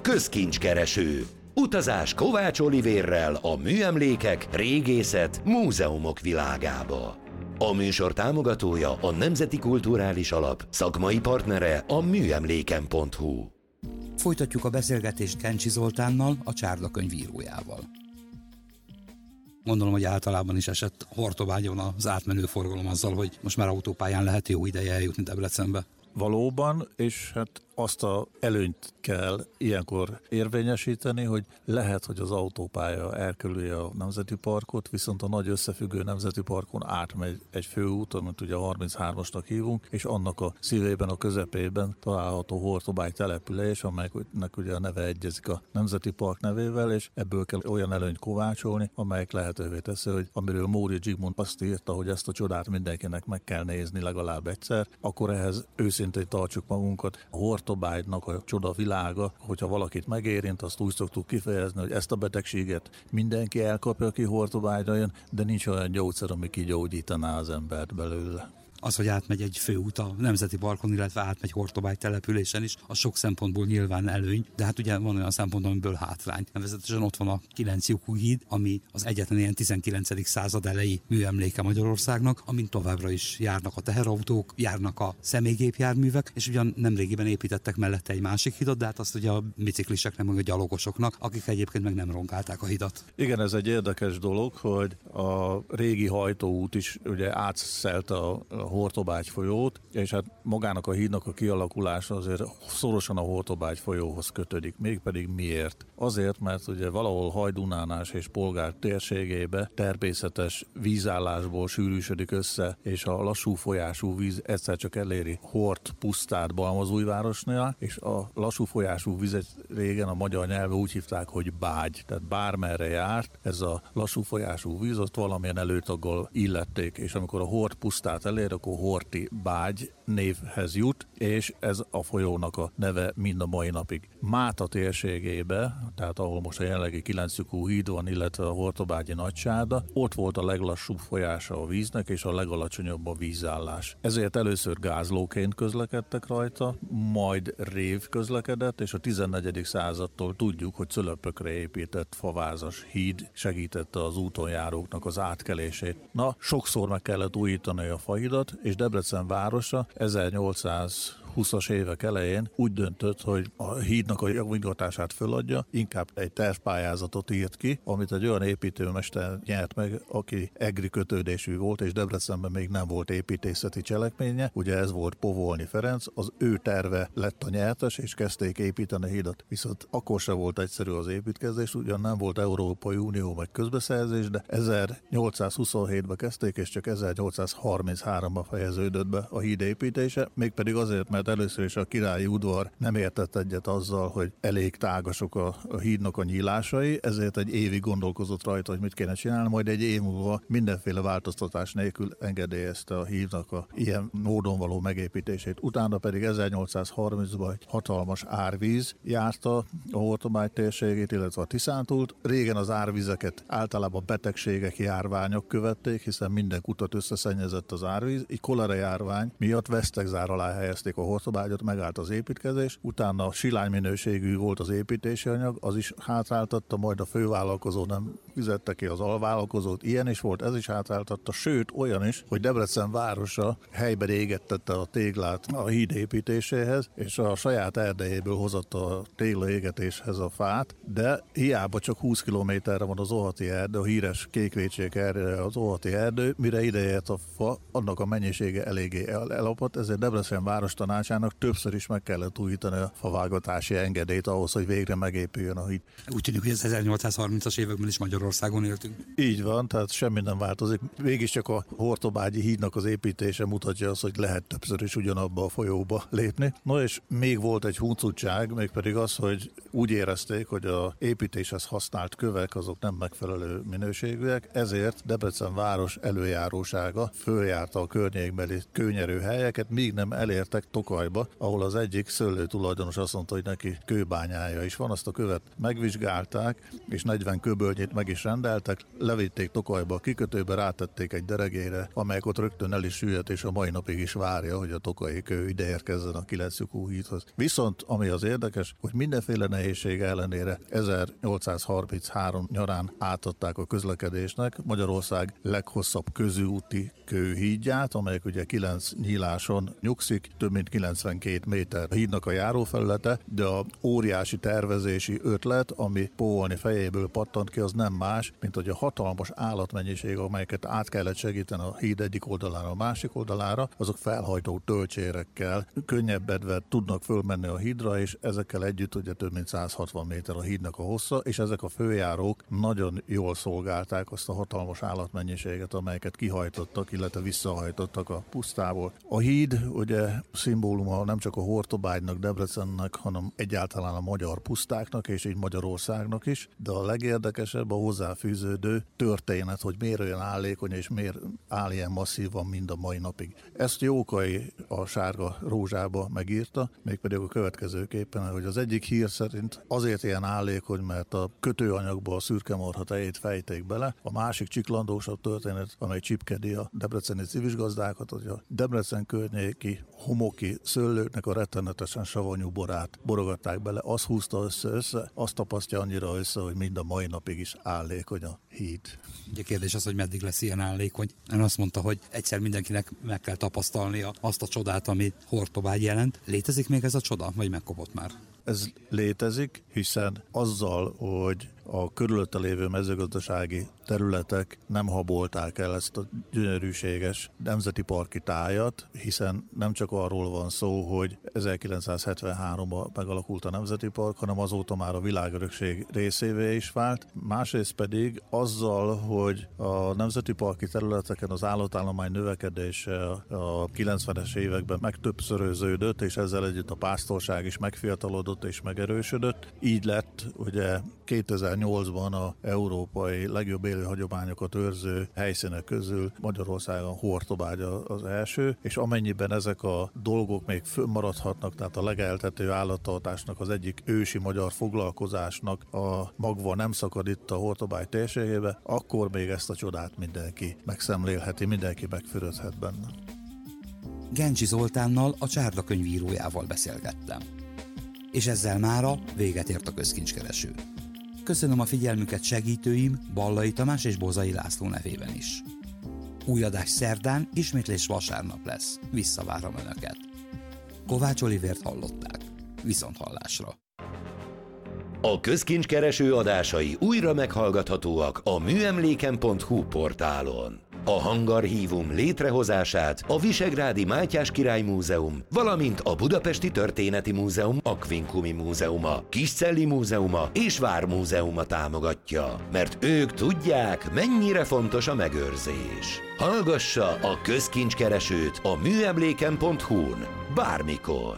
Közkincskereső. Utazás Kovács Olivérrel a műemlékek, régészet, múzeumok világába. A műsor támogatója a Nemzeti Kulturális Alap, szakmai partnere a műemléken.hu. Folytatjuk a beszélgetést Kencsi Zoltánnal, a Csárda könyv írójával. Gondolom, hogy általában is esett Hortobágyon az átmenő forgalom azzal, hogy most már autópályán lehet jó ideje eljutni Debrecenbe. Valóban, és hát azt az előnyt kell ilyenkor érvényesíteni, hogy lehet, hogy az autópálya elkerüli a Nemzeti Parkot, viszont a nagy összefüggő Nemzeti Parkon átmegy egy főút, amit ugye a 33-asnak hívunk, és annak a szívében, a közepében található Hortobágy település, amelynek ugye a neve egyezik a Nemzeti Park nevével, és ebből kell olyan előnyt kovácsolni, amelyek lehetővé teszi, hogy amiről Móri Zsigmond azt írta, hogy ezt a csodát mindenkinek meg kell nézni legalább egyszer, akkor ehhez őszintén tartsuk magunkat. A Hortobágynak a csoda világa, hogyha valakit megérint, azt úgy szoktuk kifejezni, hogy ezt a betegséget mindenki elkapja, aki Hortobágyra jön, de nincs olyan gyógyszer, ami kigyógyítaná az embert belőle. Az, hogy átmegy egy főút a Nemzeti Parkon, illetve átmegy Hortobágy településen is, az sok szempontból nyilván előny, de hát ugye van olyan szempont, amiből hátrány. Nevezetesen ott van a 9 lyukú híd, ami az egyetlen ilyen 19. század elejé műemléke Magyarországnak, amin továbbra is járnak a teherautók, járnak a személygépjárművek, és ugyan nemrégiben építettek mellette egy másik hidat, de hát azt ugye a bicikliseknek, meg a gyalogosoknak, akik egyébként meg nem ronkálták a hidat. Igen, ez egy érdekes dolog, hogy a régi hajtóút is ugye átszelte a Hortobágy folyót, és hát magának a hídnak a kialakulása azért szorosan a Hortobágy folyóhoz kötődik. Mégpedig miért? Azért, mert ugye valahol Hajdunánás és Polgár térségébe természetes vízállásból sűrűsödik össze, és a lassú folyású víz egyszer csak eléri Hort pusztát Balmazújvárosnál, és a lassú folyású vizet régen a magyar nyelven úgy hívták, hogy bágy. Tehát bármerre járt, ez a lassú folyású víz, ott valamilyen előtaggal illették, és amikor a Hort pusztát elér, akkor Horti bágy névhez jut, és ez a folyónak a neve mind a mai napig. Máta térségébe, tehát ahol most a jelenlegi 9 lyukú híd van, illetve a Hortobágyi Nagycsárda, ott volt a leglassúbb folyása a víznek, és a legalacsonyabb a vízállás. Ezért először gázlóként közlekedtek rajta, majd rév közlekedett, és a 14. századtól tudjuk, hogy cölöpökre épített favázas híd segítette az úton járóknak az átkelését. Na, sokszor meg kellett újítani a fahidat, és Debrecen városa 1820-as évek elején úgy döntött, hogy a hídnak a javítatását föladja, inkább egy tervpályázatot írt ki, amit egy olyan építőmester nyert meg, aki egri kötődésű volt, és Debrecenben még nem volt építészeti cselekménye, ugye ez volt Povolny Ferenc, az ő terve lett a nyertes, és kezdték építeni a hídat. Viszont akkor se volt egyszerű az építkezés, ugyan nem volt Európai Unió vagy közbeszerzés, de 1827-ben kezdték, és csak 1833-ban fejeződött be a híd építése, mégpedig azért, mert először is a királyi udvar nem értett egyet azzal, hogy elég tágasok a hídnak a nyílásai, ezért egy évig gondolkozott rajta, hogy mit kéne csinálni, majd egy év múlva mindenféle változtatás nélkül engedélyezte a hídnak a ilyen módon való megépítését. Utána pedig 1830-ban egy hatalmas árvíz járta a Hortobágy térségét, illetve a Tiszántúlt. Régen az árvizeket általában betegségek, járványok követték, hiszen minden kutat összeszennyezett az árvíz, így kolera járvány miatt vesztegzár alá helyezték a Hortobágyat, megállt az építkezés, utána silány minőségű volt az építési anyag, az is hátráltatta, majd a fővállalkozó nem fizette ki az alvállalkozót, ilyen is volt, ez is hátráltatta, sőt olyan is, hogy Debrecen városa helyben égettette a téglát a híd építéséhez, és a saját erdejéből hozott a téglaégetéshez a fát, de hiába csak 20 kilométerre van az Óhati erdő, a híres kékvécsék erdője az Óhati erdő, mire ideért a fa, annak a mennyisége eléggé elapadt, ezért Debrecen várostanácsának többször is meg kellett újítani a favágatási engedélyt ahhoz, hogy végre megépüljön a híd. Úgy tűnik, hogy az 1830-as években is Magyarországon éltünk. Így van, tehát semmi nem változik. Végig csak a Hortobágyi hídnak az építése mutatja azt, hogy lehet többször is ugyanabba a folyóba lépni. No és még volt egy huncutság, mégpedig az, hogy úgy érezték, hogy az építéshez használt kövek azok nem megfelelő minőségűek, ezért Debrecen város előjárósága följárta a környékbeli kőnyerő helyeket, míg nem elértek Tokaj Tokajba, ahol az egyik szőlő tulajdonos azt mondta, hogy neki kőbányája is van, azt a követ megvizsgálták, és 40 kőbölgyét meg is rendeltek, levitték Tokajba a kikötőbe, rátették egy deregére, amelyek ott rögtön el is süllyedt, és a mai napig is várja, hogy a tokaji kő ide érkezzen a 9 lyukú hídhoz. Viszont, ami az érdekes, hogy mindenféle nehézség ellenére 1833 nyarán átadták a közlekedésnek Magyarország leghosszabb közúti kőhídját, amelyek ugye 9 nyíláson nyugszik, több mint 92 méter a hídnak a járófelülete, de a óriási tervezési ötlet, ami Póvolny fejéből pattant ki, az nem más, mint hogy a hatalmas állatmennyiség, amelyeket át kellett segíteni a híd egyik oldalára a másik oldalára, azok felhajtó tölcsérekkel könnyebben tudnak fölmenni a hídra, és ezekkel együtt ugye több mint 160 méter a hídnak a hossza, és ezek a főjárók nagyon jól szolgálták azt a hatalmas állatmennyiséget, amelyeket kihajtottak, illetve visszahajtottak a pusztából. A híd ugye szimbóluma nem csak a Hortobágynak, Debrecennek, hanem egyáltalán a magyar pusztáknak, és így Magyarországnak is, de a legérdekesebb a hozzáfűződő történet, hogy miért olyan állékony, és miért áll ilyen masszívan mind a mai napig. Ezt Jókai a Sárga rózsába megírta, mégpedig a következőképpen, hogy az egyik hír szerint azért ilyen állékony, mert a kötőanyagba a szürkemarha tejét fejték bele, a másik csiklandósabb történet, amely csipkedi a debreceni civisgazdákat, hogy a Debrecen környéki homoki szőlőknek a rettenetesen savanyú borát borogatták bele, az húzta össze, azt tapasztja annyira össze, hogy mind a mai napig is állékony a híd. Ugye kérdés az, hogy meddig lesz ilyen állékony. Ön azt mondta, hogy egyszer mindenkinek meg kell tapasztalnia azt a csodát, ami Hortobágy jelent. Létezik még ez a csoda, vagy megkopott már? Ez létezik, hiszen azzal, hogy a körülötte lévő mezőgazdasági területek nem habolták el ezt a gyönyörűséges nemzeti parki tájat, hiszen nem csak arról van szó, hogy 1973-ban megalakult a nemzeti park, hanem azóta már a világörökség részévé is vált. Másrészt pedig azzal, hogy a nemzeti parki területeken az állatállomány növekedése a 90-es években megtöbbszöröződött, és ezzel együtt a pásztorság is megfiatalodott és megerősödött. Így lett ugye 2008-ban a európai legjobb élőhagyományokat őrző helyszínek közül Magyarországon Hortobágy az első, és amennyiben ezek a dolgok még fönnmaradhatnak, tehát a legeltető állattartásnak az egyik ősi magyar foglalkozásnak a magva nem szakad itt a Hortobágy térségébe, akkor még ezt a csodát mindenki megszemlélheti, mindenki megfürödhet benne. Gencsi Zoltánnal, a Csárda könyvírójával beszélgettem. És ezzel mára véget ért a Közkincskereső. Köszönöm a figyelmüket segítőim, Ballai Tamás és Bozai László nevében is. Új adás szerdán, ismétlés vasárnap lesz. Visszavárom Önöket. Kovács Olivért hallották. Viszonthallásra. A Közkincskereső adásai újra meghallgathatóak a műemléken.hu portálon. A hangarchívum létrehozását a Visegrádi Mátyás Király Múzeum, valamint a Budapesti Történeti Múzeum Aquincumi Múzeuma, Kiscelli Múzeuma és Vármúzeuma támogatja, mert ők tudják, mennyire fontos a megőrzés. Hallgassa a Közkincskeresőt a műemléken.hu-n bármikor.